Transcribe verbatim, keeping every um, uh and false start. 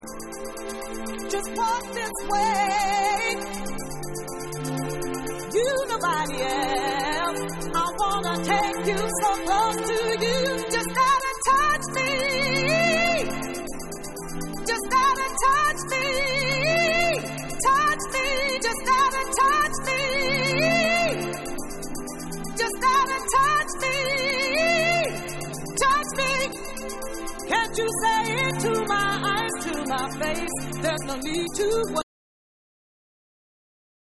Just walk this way. You, nobody else. I wanna take you so close to you. Just gotta touch me. Just gotta touch me. Touch me. Just gotta touch me. Just gotta touch me. Touch me. Can't you say it to my eyes, to my face? There's no need to wait.